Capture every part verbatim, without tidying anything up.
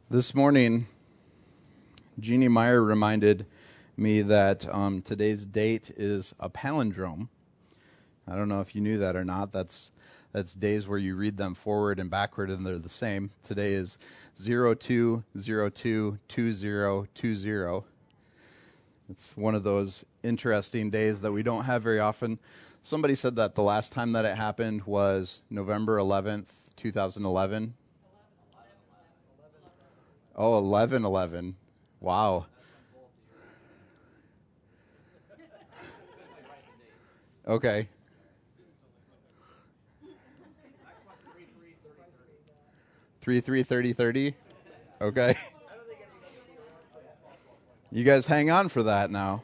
This morning, Jeannie Meyer reminded me that um, today's date is a palindrome. I don't know if you knew that or not. That's that's days where you read them forward and backward and they're the same. Today is zero two zero two two zero two zero. It's one of those interesting days that we don't have very often. Somebody said that the last time that it happened was November eleventh, twenty eleven. Oh, eleven eleven. Wow. Okay. three three thirty thirty. Okay. You guys hang on for that now.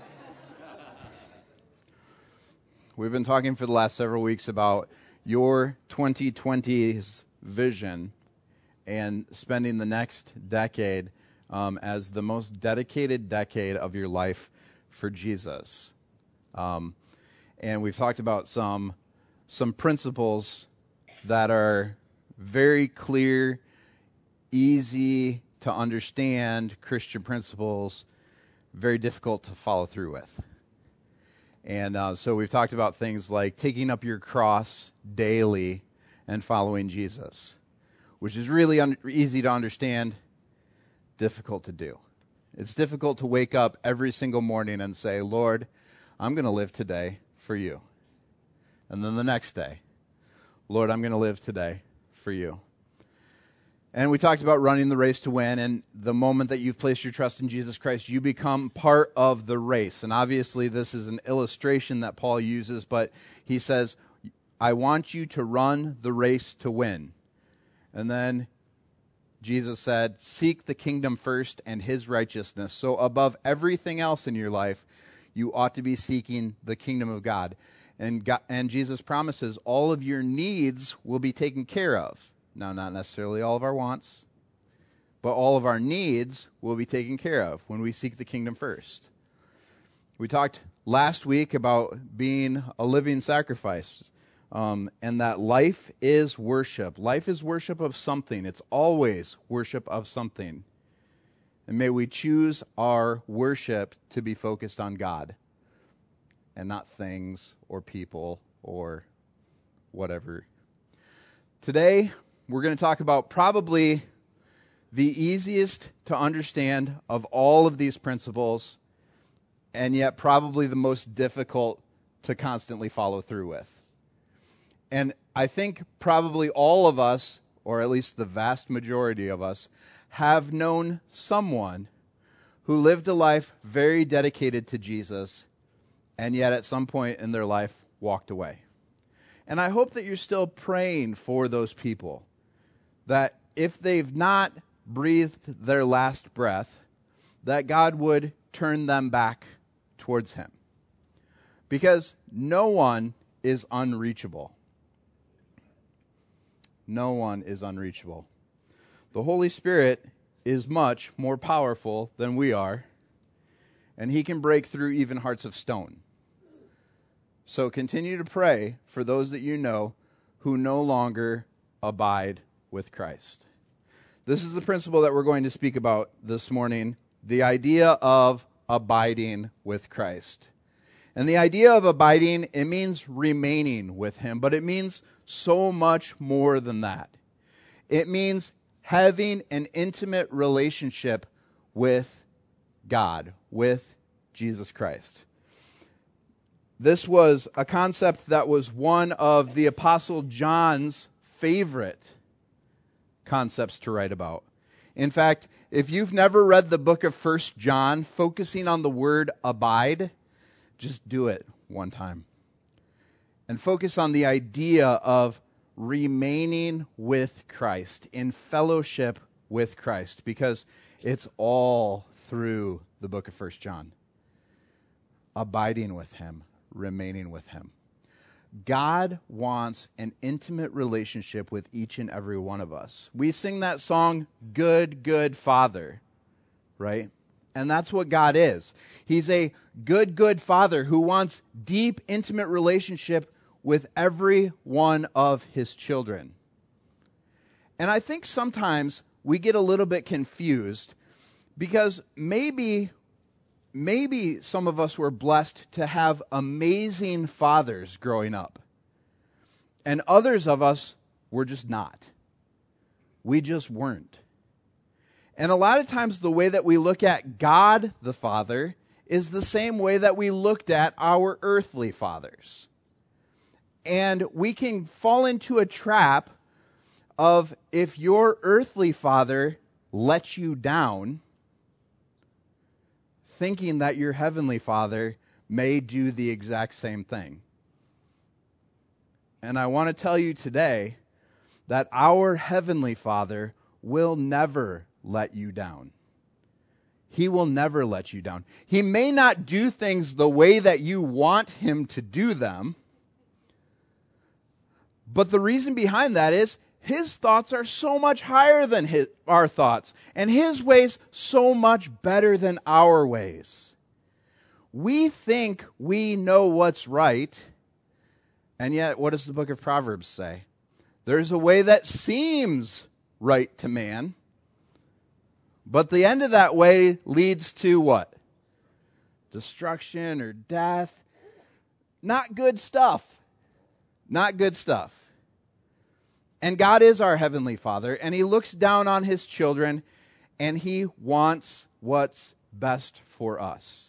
We've been talking for the last several weeks about your twenty twenty's vision and spending the next decade um, as the most dedicated decade of your life for Jesus. Um, and we've talked about some some principles that are very clear, easy to understand Christian principles, very difficult to follow through with. And uh, so we've talked about things like taking up your cross daily and following Jesus, which is really un- easy to understand, difficult to do. It's difficult to wake up every single morning and say, Lord, I'm going to live today for you. And then the next day, Lord, I'm going to live today for you. And we talked about running the race to win, and the moment that you've placed your trust in Jesus Christ, you become part of the race. And obviously this is an illustration that Paul uses, but he says, I want you to run the race to win. And then Jesus said, seek the kingdom first and his righteousness. So above everything else in your life, you ought to be seeking the kingdom of God. And God, and Jesus promises all of your needs will be taken care of. Now, not necessarily all of our wants, but all of our needs will be taken care of when we seek the kingdom first. We talked last week about being a living sacrifice. Um, and that life is worship. Life is worship of something. It's always worship of something. And may we choose our worship to be focused on God and not things or people or whatever. Today, we're going to talk about probably the easiest to understand of all of these principles, and yet probably the most difficult to constantly follow through with. And I think probably all of us, or at least the vast majority of us, have known someone who lived a life very dedicated to Jesus and yet at some point in their life walked away. And I hope that you're still praying for those people, that if they've not breathed their last breath, that God would turn them back towards him. Because no one is unreachable. No one is unreachable. The Holy Spirit is much more powerful than we are, and he can break through even hearts of stone. So continue to pray for those that you know who no longer abide with Christ. This is the principle that we're going to speak about this morning, the idea of abiding with Christ. And the idea of abiding, it means remaining with him, but it means so much more than that. It means having an intimate relationship with God, with Jesus Christ. This was a concept that was one of the Apostle John's favorite concepts to write about. In fact, if you've never read the book of First John, focusing on the word abide, just do it one time. And focus on the idea of remaining with Christ, in fellowship with Christ, because it's all through the book of First John. Abiding with him, remaining with him. God wants an intimate relationship with each and every one of us. We sing that song, Good, Good Father, right? And that's what God is. He's a good, good Father who wants deep, intimate relationship with every one of his children. And I think sometimes we get a little bit confused because maybe, maybe some of us were blessed to have amazing fathers growing up. And others of us were just not. We just weren't. And a lot of times the way that we look at God the Father is the same way that we looked at our earthly fathers. And we can fall into a trap of if your earthly father lets you down, thinking that your heavenly Father may do the exact same thing. And I want to tell you today that our heavenly Father will never let you down. He will never let you down. He may not do things the way that you want him to do them, but the reason behind that is his thoughts are so much higher than his, our thoughts, and his ways so much better than our ways. We think we know what's right, and yet what does the book of Proverbs say? There's a way that seems right to man, but the end of that way leads to what? Destruction or death. Not good stuff. Not good stuff. And God is our heavenly Father, and he looks down on his children, and he wants what's best for us.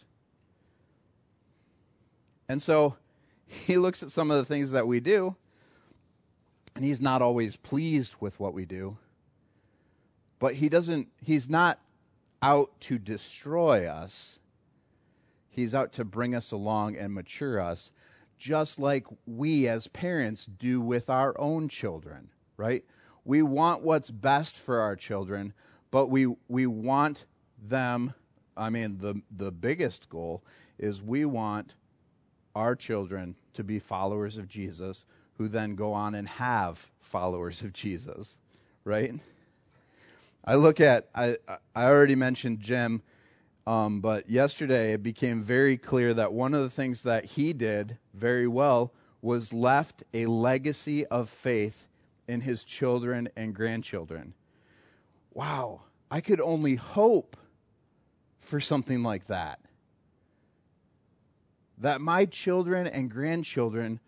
And so he looks at some of the things that we do, and he's not always pleased with what we do. But he doesn't, he's not out to destroy us. He's out to bring us along and mature us, just like we as parents do with our own children, right? We want what's best for our children, but we we want them, I mean, the, the biggest goal is we want our children to be followers of Jesus, who then go on and have followers of Jesus, right? I look at, I, I already mentioned Jim, um, but yesterday it became very clear that one of the things that he did very well was left a legacy of faith in his children and grandchildren. Wow, I could only hope for something like that. That my children and grandchildren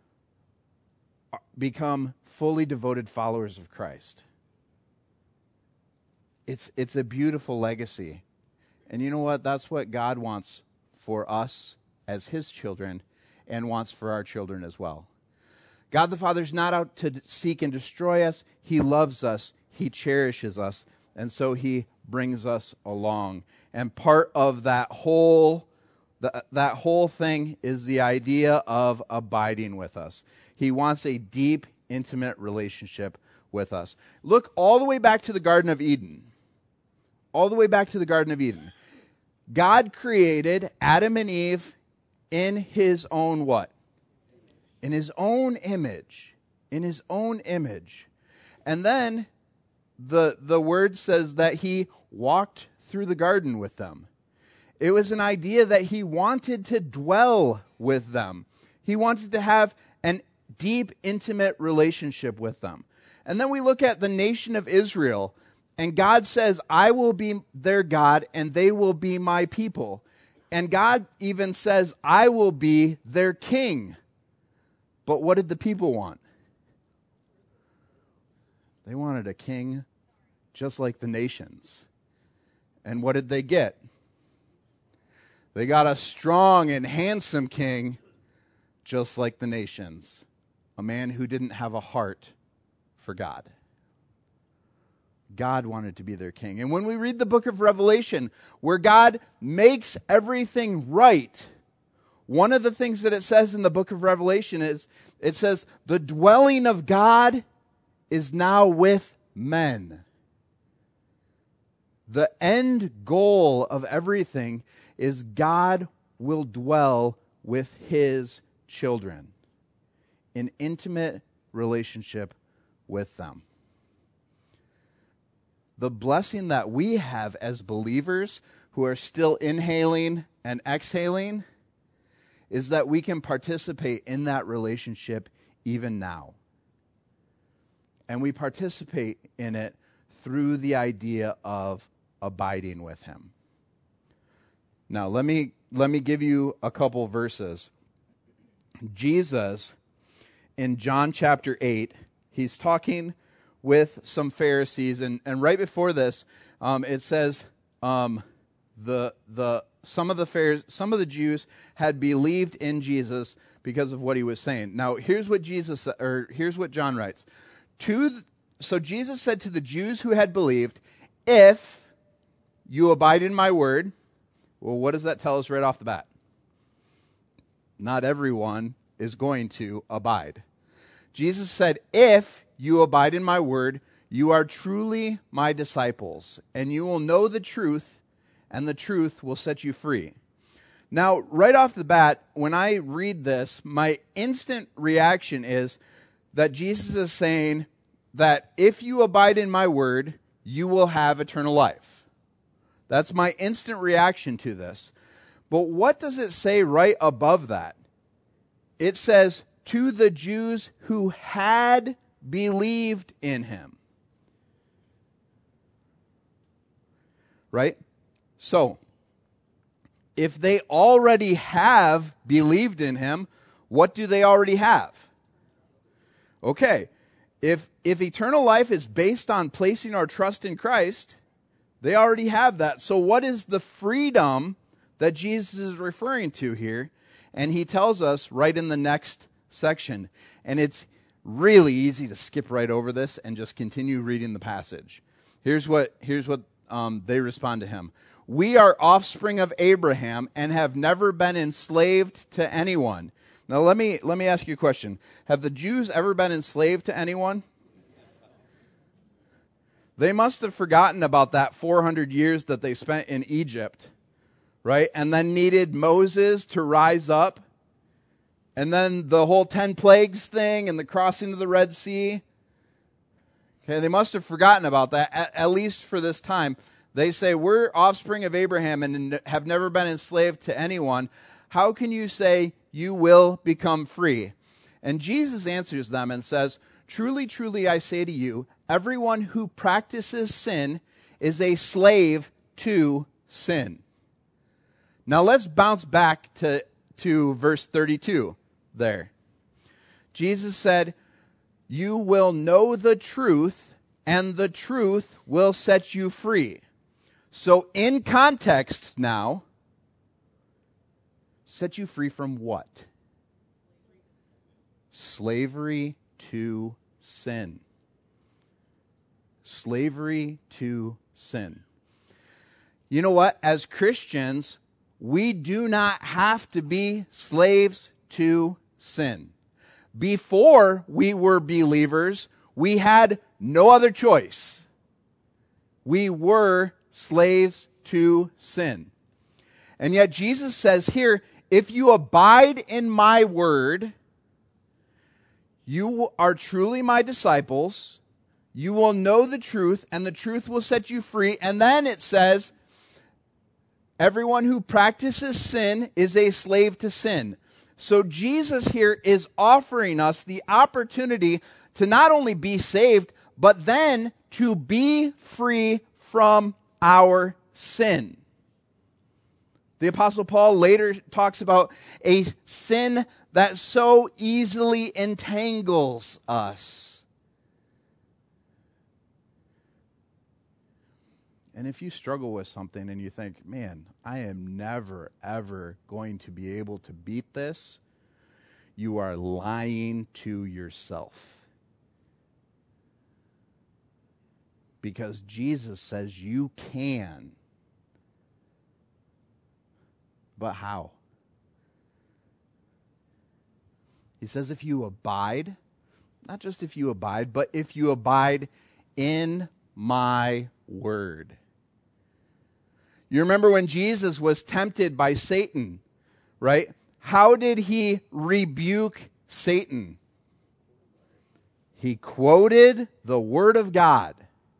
become fully devoted followers of Christ. It's it's a beautiful legacy. And you know what? That's what God wants for us as his children and wants for our children as well. God the Father's not out to seek and destroy us. He loves us. He cherishes us. And so he brings us along. And part of that whole, the, that whole thing is the idea of abiding with us. He wants a deep, intimate relationship with us. Look all the way back to the Garden of Eden. All the way back to the Garden of Eden. God created Adam and Eve in his own what? In his own image. In his own image. And then the, the word says that he walked through the garden with them. It was an idea that he wanted to dwell with them. He wanted to have an deep, intimate relationship with them. And then we look at the nation of Israel, and God says, I will be their God, and they will be my people. And God even says, I will be their king. But what did the people want? They wanted a king just like the nations. And what did they get? They got a strong and handsome king just like the nations. A man who didn't have a heart for God. God wanted to be their king. And when we read the book of Revelation, where God makes everything right, one of the things that it says in the book of Revelation is, it says, the dwelling of God is now with men. The end goal of everything is God will dwell with his children. An intimate relationship with them. The blessing that we have as believers who are still inhaling and exhaling is that we can participate in that relationship even now. And we participate in it through the idea of abiding with him. Now, let me let me give you a couple verses. Jesus, in John chapter eight, he's talking with some Pharisees, and, and right before this, um, it says um, the the some of the Pharisees, some of the Jews had believed in Jesus because of what he was saying. Now, here's what Jesus or here's what John writes. To so Jesus said to the Jews who had believed, "If you abide in my word," well, what does that tell us right off the bat? Not everyone is going to abide. Jesus said, "If you abide in my word, you are truly my disciples, and you will know the truth, and the truth will set you free." Now, right off the bat, when I read this, my instant reaction is that Jesus is saying that if you abide in my word, you will have eternal life. That's my instant reaction to this. But what does it say right above that? It says, to the Jews who had believed in him. Right? So, if they already have believed in him, what do they already have? Okay, if if eternal life is based on placing our trust in Christ, they already have that. So what is the freedom that Jesus is referring to here? And he tells us right in the next section. And it's really easy to skip right over this and just continue reading the passage. Here's what here's what um, they respond to him. "We are offspring of Abraham and have never been enslaved to anyone." Now let me let me ask you a question. Have the Jews ever been enslaved to anyone? They must have forgotten about that four hundred years that they spent in Egypt, right? And then needed Moses to rise up. And then the whole ten plagues thing and the crossing of the Red Sea. Okay, they must have forgotten about that, at, at least for this time. They say, "We're offspring of Abraham and have never been enslaved to anyone. How can you say you will become free?" And Jesus answers them and says, "Truly, truly, I say to you, everyone who practices sin is a slave to sin." Now let's bounce back to, to verse thirty-two there. Jesus said, "You will know the truth, and the truth will set you free." So in context now, set you free from what? Slavery to sin. Slavery to sin. You know what? As Christians, we do not have to be slaves to sin. Before we were believers, we had no other choice. We were slaves to sin. And yet Jesus says here, if you abide in my word, you are truly my disciples. You will know the truth, and the truth will set you free. And then it says, everyone who practices sin is a slave to sin. So Jesus here is offering us the opportunity to not only be saved, but then to be free from our sin. The Apostle Paul later talks about a sin that so easily entangles us. And if you struggle with something and you think, man, I am never, ever going to be able to beat this, you are lying to yourself. Because Jesus says you can. But how? He says if you abide, not just if you abide, but if you abide in my word. You remember when Jesus was tempted by Satan, right? How did he rebuke Satan? He quoted the word of God.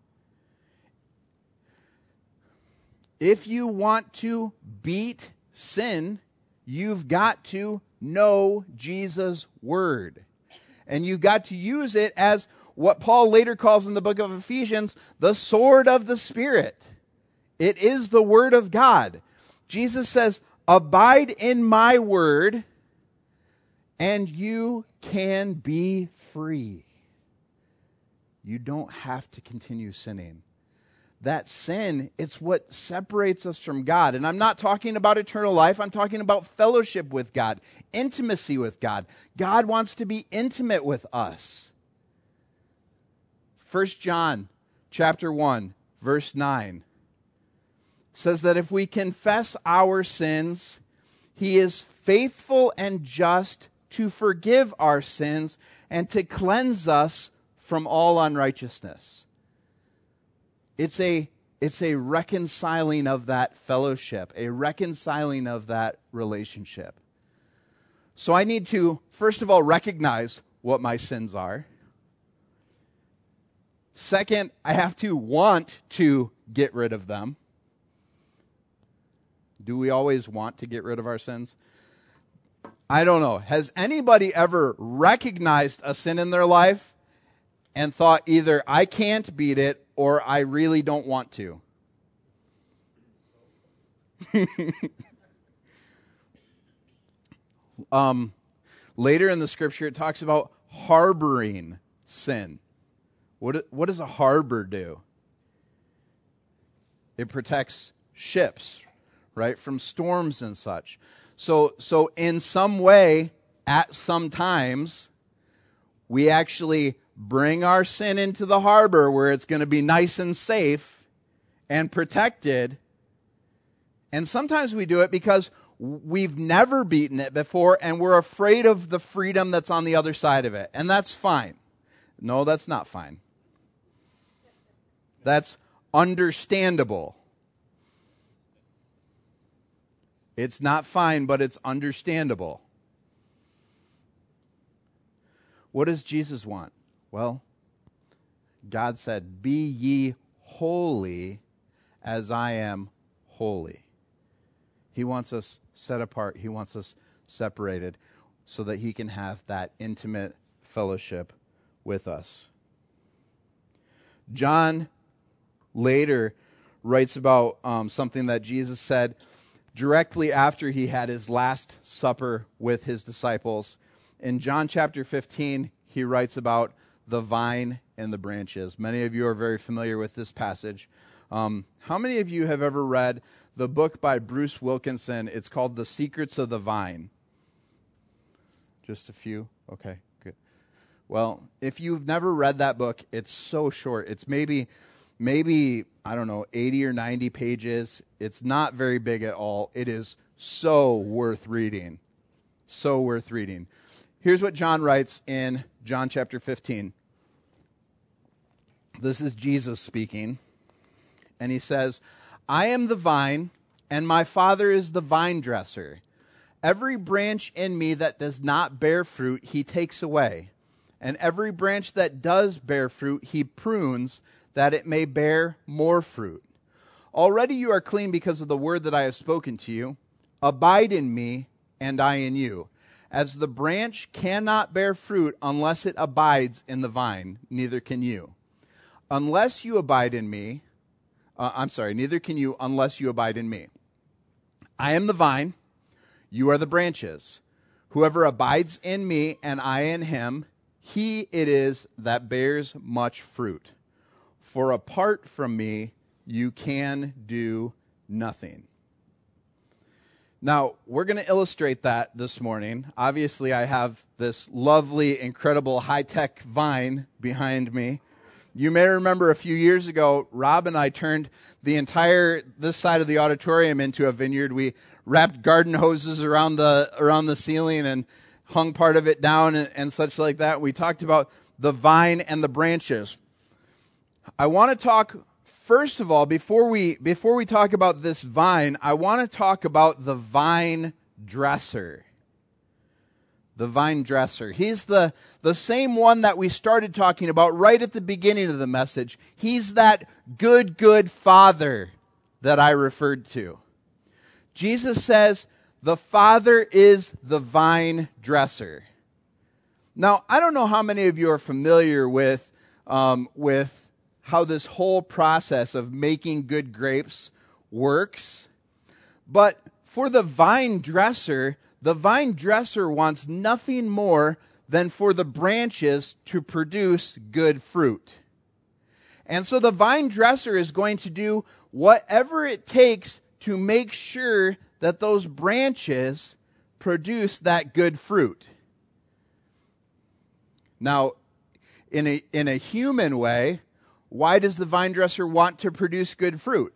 If you want to beat sin, you've got to know Jesus' word. And you've got to use it as what Paul later calls in the book of Ephesians, the sword of the Spirit. It is the word of God. Jesus says, abide in my word, and you can be free. You don't have to continue sinning. That sin, it's what separates us from God. And I'm not talking about eternal life. I'm talking about fellowship with God, intimacy with God. God wants to be intimate with us. First John chapter one, verse nine says that if we confess our sins, he is faithful and just to forgive our sins and to cleanse us from all unrighteousness. It's a, it's a reconciling of that fellowship, a reconciling of that relationship. So I need to, first of all, recognize what my sins are. Second, I have to want to get rid of them. Do we always want to get rid of our sins? I don't know. Has anybody ever recognized a sin in their life and thought either I can't beat it or I really don't want to? um, later in the scripture, it talks about harboring sin. What, what does a harbor do? It protects ships, right, from storms and such. So, so in some way, at some times, we actually bring our sin into the harbor where it's going to be nice and safe and protected. And sometimes we do it because we've never beaten it before and we're afraid of the freedom that's on the other side of it. And that's fine. No, that's not fine. That's understandable. It's not fine, but it's understandable. What does Jesus want? Well, God said, be ye holy as I am holy. He wants us set apart. He wants us separated so that he can have that intimate fellowship with us. John later writes about um, something that Jesus said directly after he had his last supper with his disciples. In John chapter fifteen, he writes about the vine and the branches. Many of you are very familiar with this passage. Um, how many of you have ever read the book by Bruce Wilkinson? It's called The Secrets of the Vine. Just a few? Okay, good. Well, if you've never read that book, it's so short. It's maybe, maybe, I don't know, eighty or ninety pages. It's not very big at all. It is so worth reading. So worth reading. Here's what John writes in John chapter fifteen. This is Jesus speaking. And he says, I am the vine, and my Father is the vine dresser. Every branch in me that does not bear fruit, he takes away. And every branch that does bear fruit, he prunes, that it may bear more fruit. Already you are clean because of the word that I have spoken to you. Abide in me, and I in you. As the branch cannot bear fruit unless it abides in the vine, neither can you. Unless you abide in me, uh, I'm sorry, neither can you unless you abide in me. I am the vine, you are the branches. Whoever abides in me and I in him, he it is that bears much fruit. For apart from me, you can do nothing. Now, we're going to illustrate that this morning. Obviously, I have this lovely, incredible, high-tech vine behind me. You may remember a few years ago, Rob and I turned the entire, this side of the auditorium into a vineyard. We wrapped garden hoses around the around the ceiling and hung part of it down and, and such like that. We talked about the vine and the branches. I want to talk, first of all, before we before we talk about this vine, I want to talk about the vine dresser. The vine dresser. He's the, the same one that we started talking about right at the beginning of the message. He's that good, good Father that I referred to. Jesus says, the Father is the vine dresser. Now, I don't know how many of you are familiar with um, with how this whole process of making good grapes works. But for the vine dresser, the vine dresser wants nothing more than for the branches to produce good fruit. And so the vine dresser is going to do whatever it takes to make sure that those branches produce that good fruit. Now, in a, in a human way, why does the vine dresser want to produce good fruit?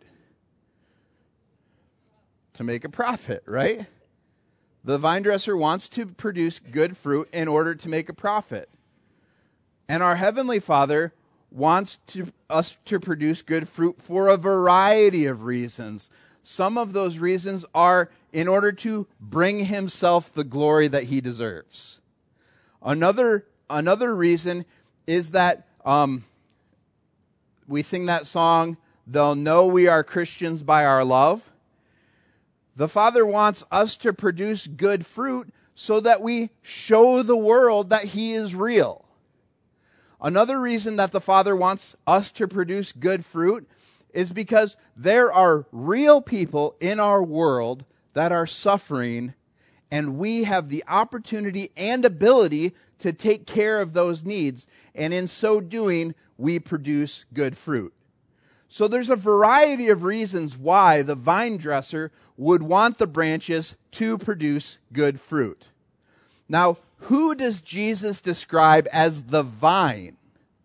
To make a profit, right? The vine dresser wants to produce good fruit in order to make a profit. And our Heavenly Father wants to, us to produce good fruit for a variety of reasons. Some of those reasons are in order to bring himself the glory that he deserves. Another, another reason is that um, we sing that song, "They'll know we are Christians by our love." The Father wants us to produce good fruit so that we show the world that he is real. Another reason that the Father wants us to produce good fruit is because there are real people in our world that are suffering, and we have the opportunity and ability to take care of those needs, and in so doing, we produce good fruit. So there's a variety of reasons why the vine dresser would want the branches to produce good fruit. Now, who does Jesus describe as the vine?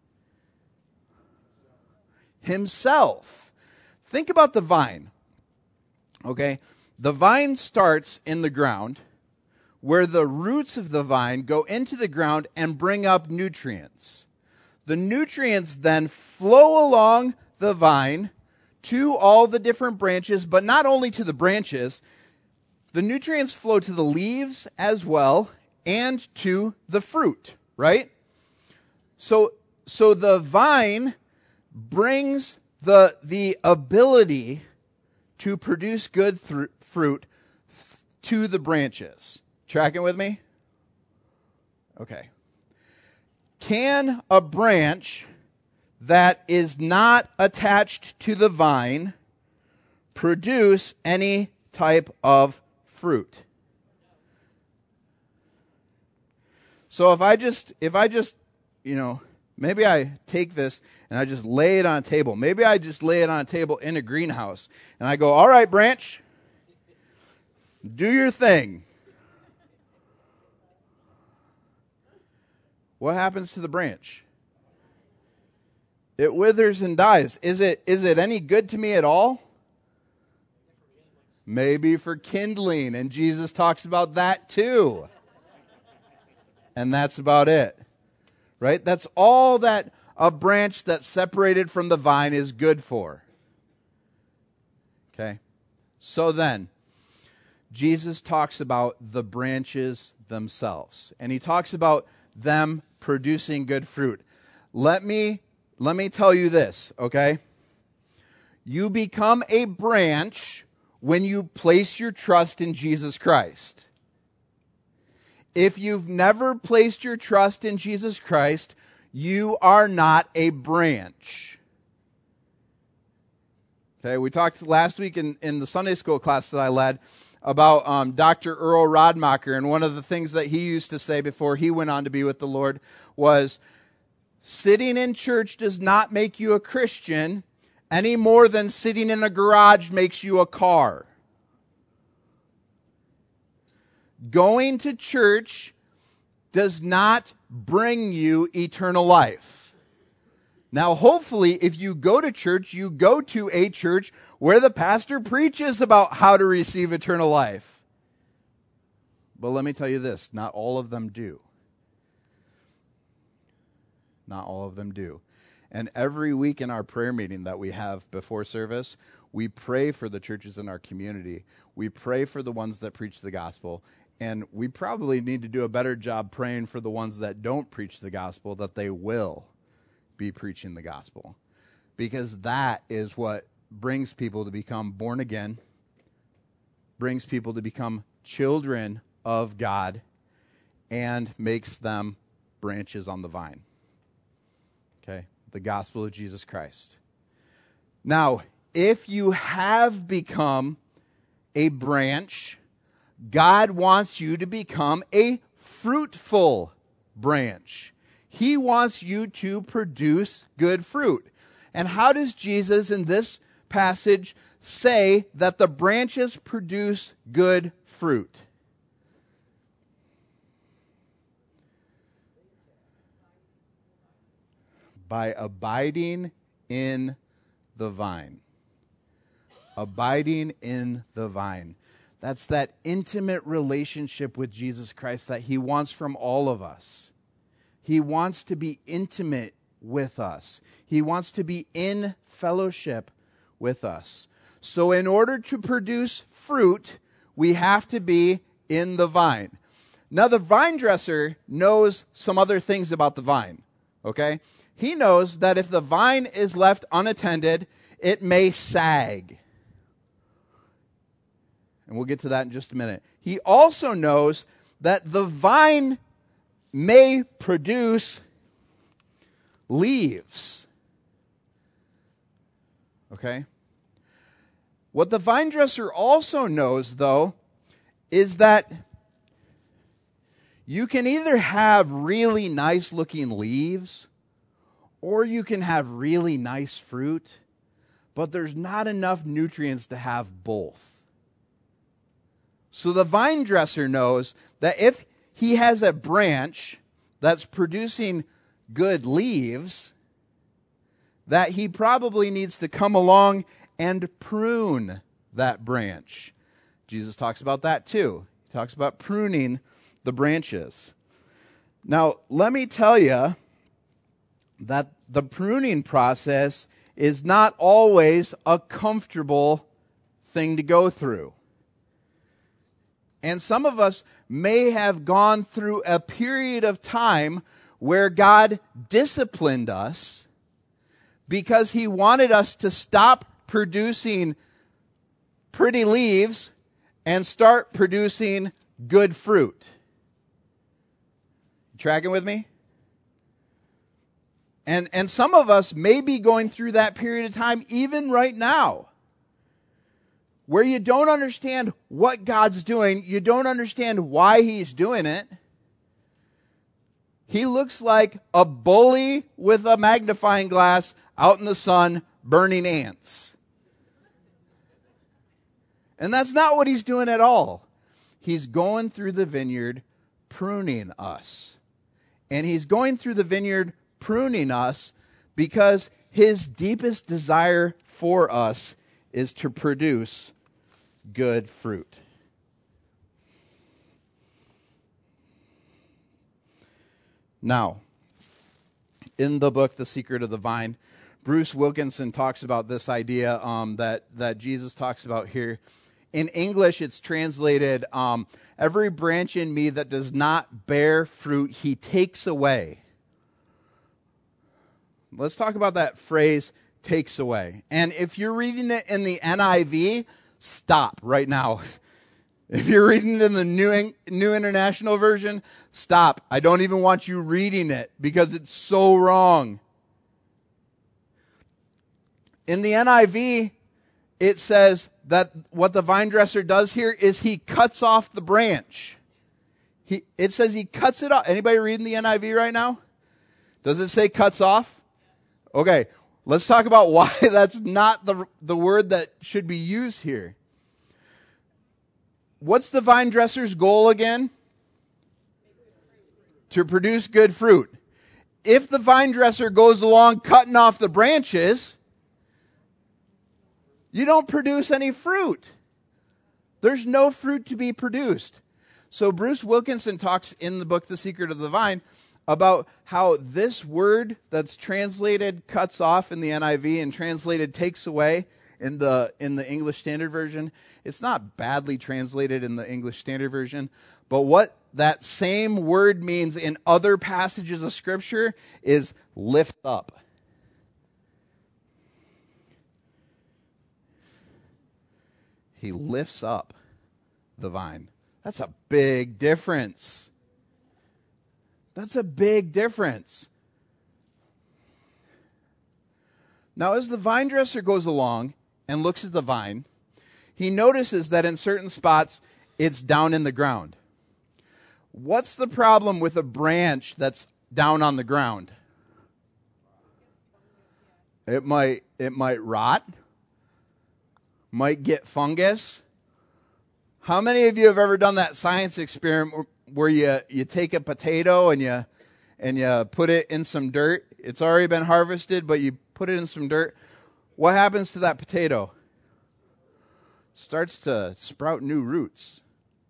Himself. Think about the vine. Okay? The vine starts in the ground, where the roots of the vine go into the ground and bring up nutrients. The nutrients then flow along the vine to all the different branches, but not only to the branches, the nutrients flow to the leaves as well and to the fruit, right? So, so the vine brings the, the ability to produce good th- fruit to the branches. Tracking with me? Okay. Can a branch that is not attached to the vine produce any type of fruit? So if I just, if I just, you know, maybe I take this and I just lay it on a table. Maybe I just lay it on a table in a greenhouse and I go, all right, branch, do your thing. What happens to the branch? It withers and dies. Is it, is it any good to me at all? Maybe for kindling, and Jesus talks about that too. And that's about it. Right? That's all that a branch that's separated from the vine is good for. Okay? So then, Jesus talks about the branches themselves. And he talks about them producing good fruit. Let me let me tell you this, okay? You become a branch when you place your trust in Jesus Christ. If you've never placed your trust in Jesus Christ, you are not a branch. Okay, we talked last week in, in the Sunday school class that I led about um, Doctor Earl Rodmacher, and one of the things that he used to say before he went on to be with the Lord was, sitting in church does not make you a Christian any more than sitting in a garage makes you a car. Going to church does not bring you eternal life. Now, hopefully, if you go to church, you go to a church where the pastor preaches about how to receive eternal life. But let me tell you this, not all of them do. Not all of them do. And every week in our prayer meeting that we have before service, we pray for the churches in our community. We pray for the ones that preach the gospel. And we probably need to do a better job praying for the ones that don't preach the gospel, that they will be preaching the gospel. Because that is what brings people to become born again, brings people to become children of God, and makes them branches on the vine. Okay? the gospel of Jesus Christ. Now, if you have become a branch, God wants you to become a fruitful branch. He wants you to produce good fruit. And how does Jesus in this passage say that the branches produce good fruit? By abiding in the vine. Abiding in the vine. That's that intimate relationship with Jesus Christ that he wants from all of us. He wants to be intimate with us. He wants to be in fellowship with us. So in order to produce fruit, we have to be in the vine. Now the vine dresser knows some other things about the vine, okay? He knows that if the vine is left unattended, it may sag. And we'll get to that in just a minute. He also knows that the vine may produce leaves. Okay? What the vine dresser also knows, though, is that you can either have really nice looking leaves or you can have really nice fruit, but there's not enough nutrients to have both. So the vine dresser knows that if he has a branch that's producing good leaves, that he probably needs to come along and prune that branch. Jesus talks about that too. He talks about pruning the branches. Now, let me tell you that the pruning process is not always a comfortable thing to go through. And some of us may have gone through a period of time where God disciplined us because he wanted us to stop producing pretty leaves and start producing good fruit. Tracking with me? And, and some of us may be going through that period of time even right now, where you don't understand what God's doing. You don't understand why he's doing it. He looks like a bully with a magnifying glass out in the sun burning ants. And that's not what he's doing at all. He's going through the vineyard pruning us. And he's going through the vineyard pruning us because his deepest desire for us is to produce good fruit. Now, in the book, The Secret of the Vine, Bruce Wilkinson talks about this idea um, that, that Jesus talks about here. In English, it's translated, um, every branch in me that does not bear fruit, he takes away. Let's talk about that phrase, takes away. And if you're reading it in the N I V, stop right now. If you're reading it in the New, New International Version, stop. I don't even want you reading it because it's so wrong. In the N I V, it says that what the vine dresser does here is he cuts off the branch. He, it says he cuts it off. Anybody reading the N I V right now? Does it say cuts off? Okay, let's talk about why that's not the, the word that should be used here. What's the vine dresser's goal again? To produce good fruit. If the vine dresser goes along cutting off the branches, you don't produce any fruit. There's no fruit to be produced. So Bruce Wilkinson talks in the book, The Secret of the Vine, about how this word that's translated cuts off in the N I V and translated takes away in the in the English Standard Version. It's not badly translated in the English Standard Version, but what that same word means in other passages of Scripture is lift up. He lifts up the vine. That's a big difference. That's a big difference. Now, as the vine dresser goes along and looks at the vine, he notices that in certain spots, it's down in the ground. What's the problem with a branch that's down on the ground? It might, it might rot, might get fungus. How many of you have ever done that science experiment where you, you take a potato and you and you put it in some dirt? It's already been harvested, but you put it in some dirt. What happens to that potato? Starts to sprout new roots.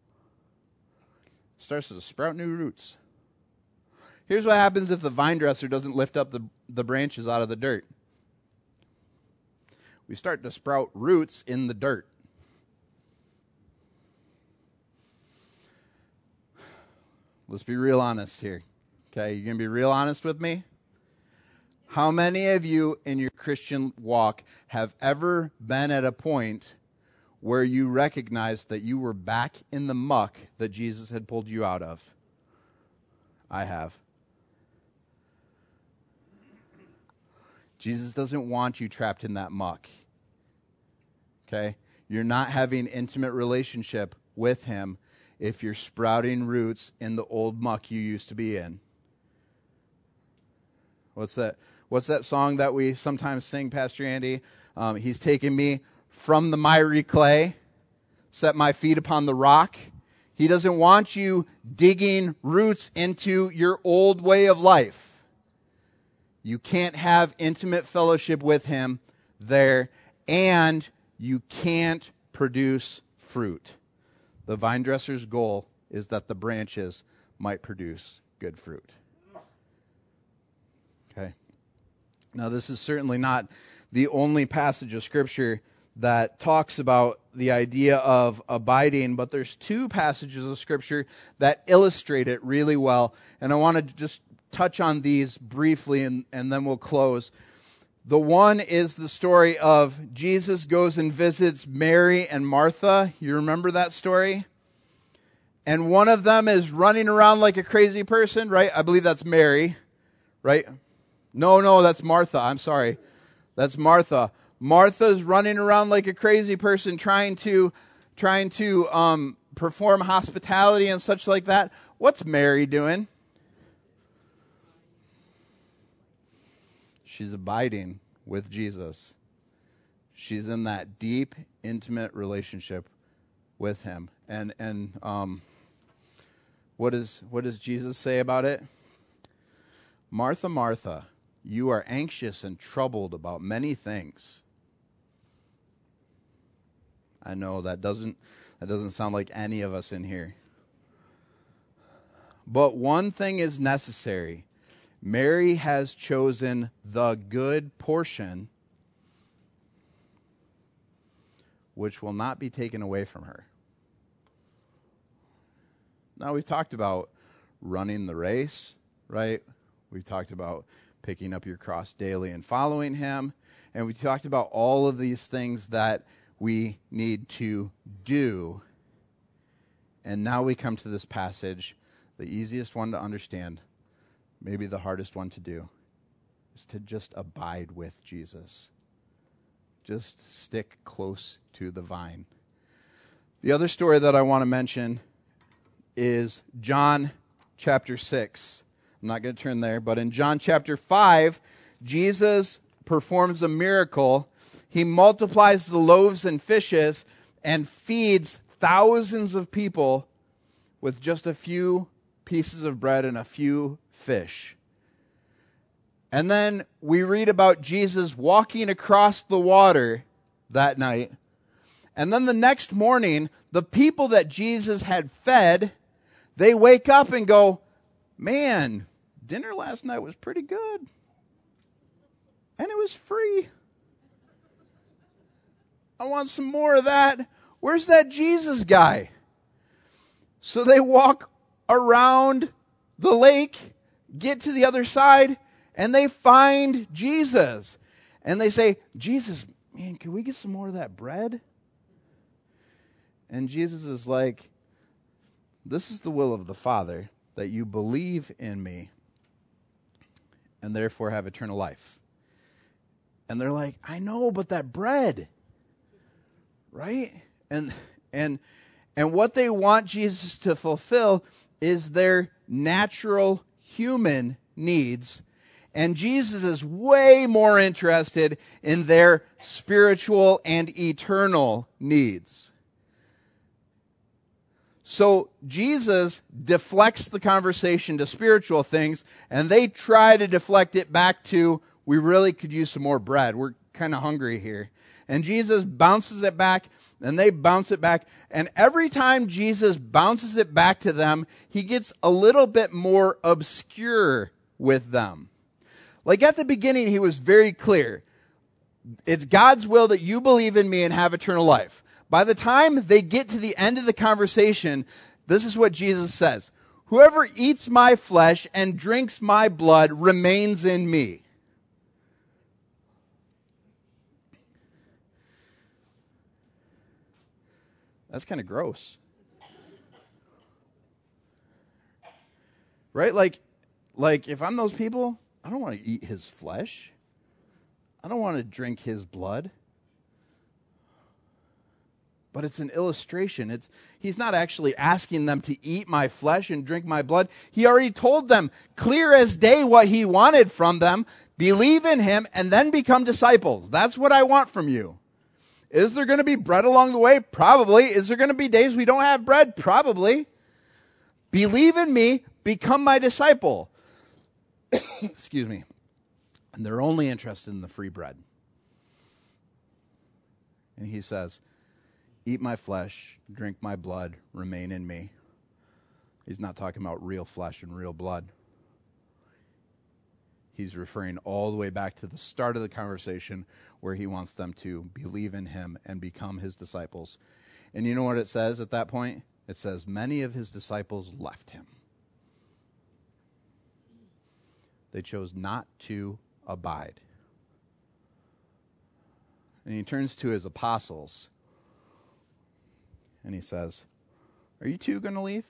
Starts to sprout new roots. Here's what happens if the vine dresser doesn't lift up the, the branches out of the dirt. We start to sprout roots in the dirt. Let's be real honest here. Okay, you going to be real honest with me? How many of you in your Christian walk have ever been at a point where you recognized that you were back in the muck that Jesus had pulled you out of? I have. Jesus doesn't want you trapped in that muck. Okay? You're not having an intimate relationship with him if you're sprouting roots in the old muck you used to be in. What's that? What's that song that we sometimes sing, Pastor Andy? Um, He's taken me from the miry clay, set my feet upon the rock. He doesn't want you digging roots into your old way of life. You can't have intimate fellowship with him there, and you can't produce fruit. The vine dresser's goal is that the branches might produce good fruit. Okay. Now, this is certainly not the only passage of Scripture that talks about the idea of abiding, but there's two passages of Scripture that illustrate it really well, and I want to just touch on these briefly, and, and then we'll close. The one is the story of Jesus goes and visits Mary and Martha. You remember that story? And one of them is running around like a crazy person, right? I believe that's Mary, right? No, no, that's Martha. I'm sorry. That's Martha. Martha's running around like a crazy person trying to trying to um, perform hospitality and such like that. What's Mary doing? She's abiding with Jesus. She's in that deep, intimate relationship with him. And and um, what is what does Jesus say about it? Martha, Martha, you are anxious and troubled about many things. I know that doesn't that doesn't sound like any of us in here. But one thing is necessary. Mary has chosen the good portion, which will not be taken away from her. Now, we've talked about running the race, right? We've talked about picking up your cross daily and following him. And we talked about all of these things that we need to do. And now we come to this passage, the easiest one to understand, maybe the hardest one to do, is to just abide with Jesus. Just stick close to the vine. The other story that I want to mention is John chapter six. I'm not going to turn there, but in John chapter five, Jesus performs a miracle. He multiplies the loaves and fishes and feeds thousands of people with just a few pieces of bread and a few fish. And then we read about Jesus walking across the water that night. And then the next morning, the people that Jesus had fed, they wake up and go, man, dinner last night was pretty good. And it was free. I want some more of that. Where's that Jesus guy? So they walk around the lake, get to the other side, and they find Jesus. And they say, Jesus, man, can we get some more of that bread? And Jesus is like, this is the will of the Father, that you believe in me and therefore have eternal life. And they're like, I know, but that bread, right? And and and what they want Jesus to fulfill is their natural human needs. And Jesus is way more interested in their spiritual and eternal needs. So Jesus deflects the conversation to spiritual things, and they try to deflect it back to, we really could use some more bread. We're kind of hungry here. And Jesus bounces it back, and they bounce it back. And every time Jesus bounces it back to them, he gets a little bit more obscure with them. Like at the beginning, he was very clear. It's God's will that you believe in me and have eternal life. By the time they get to the end of the conversation, this is what Jesus says. Whoever eats my flesh and drinks my blood remains in me. That's kind of gross. Right? Like, like if I'm those people, I don't want to eat his flesh. I don't want to drink his blood. But it's an illustration. It's he's not actually asking them to eat my flesh and drink my blood. He already told them clear as day what he wanted from them. Believe in him and then become disciples. That's what I want from you. Is there going to be bread along the way? Probably. Is there going to be days we don't have bread? Probably. Believe in me, become my disciple. Excuse me. And they're only interested in the free bread. And he says, eat my flesh, drink my blood, remain in me. He's not talking about real flesh and real blood. He's referring all the way back to the start of the conversation where he wants them to believe in him and become his disciples. And you know what it says at that point? It says, many of his disciples left him. They chose not to abide. And he turns to his apostles and he says, are you two going to leave?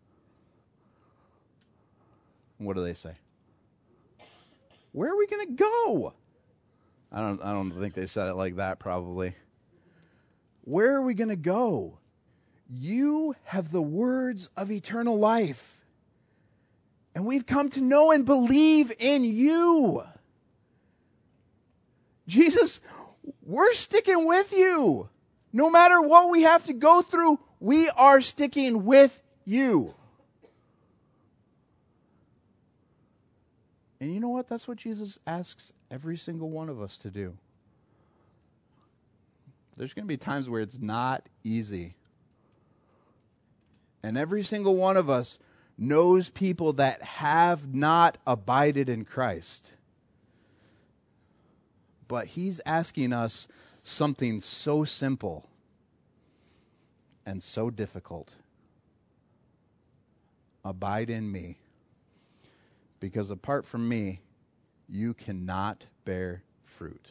And what do they say? Where are we going to go? I don't I don't think they said it like that probably. Where are we going to go? You have the words of eternal life. And we've come to know and believe in you. Jesus, we're sticking with you. No matter what we have to go through, we are sticking with you. And you know what? That's what Jesus asks every single one of us to do. There's going to be times where it's not easy. And every single one of us knows people that have not abided in Christ. But he's asking us something so simple and so difficult. Abide in me. Because apart from me, you cannot bear fruit.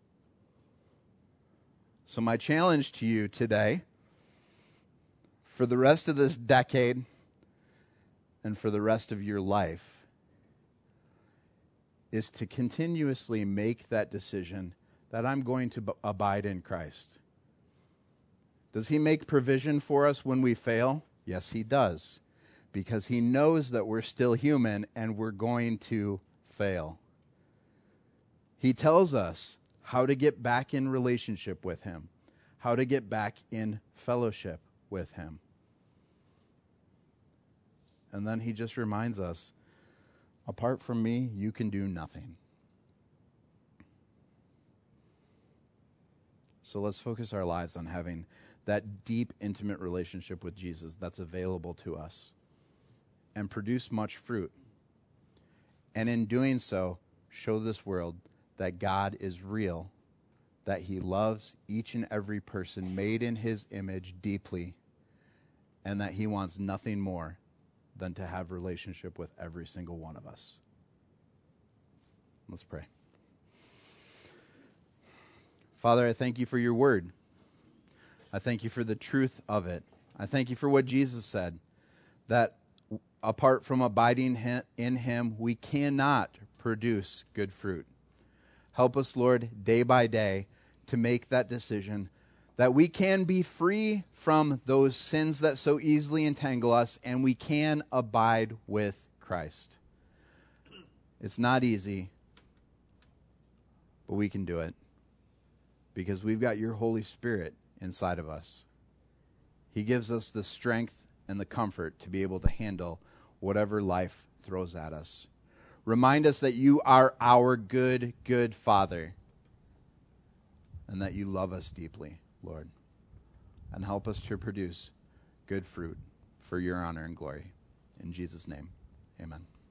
So my challenge to you today, for the rest of this decade and for the rest of your life, is to continuously make that decision that I'm going to b- abide in Christ. Does he make provision for us when we fail? Yes, he does. Because he knows that we're still human and we're going to fail. He tells us how to get back in relationship with him, how to get back in fellowship with him. And then he just reminds us, apart from me, you can do nothing. So let's focus our lives on having that deep, intimate relationship with Jesus that's available to us and produce much fruit. And in doing so, show this world that God is real, that he loves each and every person made in his image deeply, and that he wants nothing more than to have relationship with every single one of us. Let's pray. Father, I thank you for your word. I thank you for the truth of it. I thank you for what Jesus said, that apart from abiding in him, we cannot produce good fruit. Help us, Lord, day by day to make that decision that we can be free from those sins that so easily entangle us, and we can abide with Christ. It's not easy, but we can do it because we've got your Holy Spirit inside of us. He gives us the strength and the comfort to be able to handle whatever life throws at us. Remind us that you are our good, good Father, and that you love us deeply, Lord. And help us to produce good fruit for your honor and glory. In Jesus' name, amen.